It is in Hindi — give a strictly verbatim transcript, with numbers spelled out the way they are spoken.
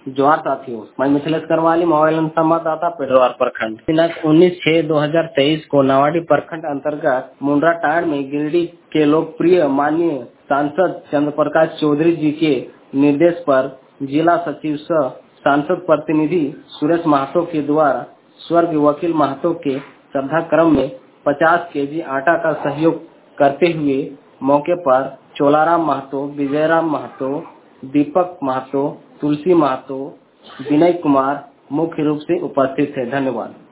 जोहार साथियों, मैं मिथिलेश करवाली, मोबाइल संवाददाता पेटरवार प्रखंड। दिनांक उन्नीस छह दो हजार तेईस को नावाडी प्रखंड अंतर्गत मुंड्रा टाड़ में गिरिडीह के लोकप्रिय माननीय सांसद चंद्र प्रकाश चौधरी जी के निर्देश पर जिला सचिव सह सांसद प्रतिनिधि सुरेश महतो के द्वारा स्वर्गीय वकील महतो के श्रद्धा क्रम में पचास केजी आटा का सहयोग करते हुए मौके पर चोलाराम महतो, विजयराम महतो, दीपक महतो, तुलसी महतो, विनय कुमार मुख्य रूप से उपस्थित थे। धन्यवाद।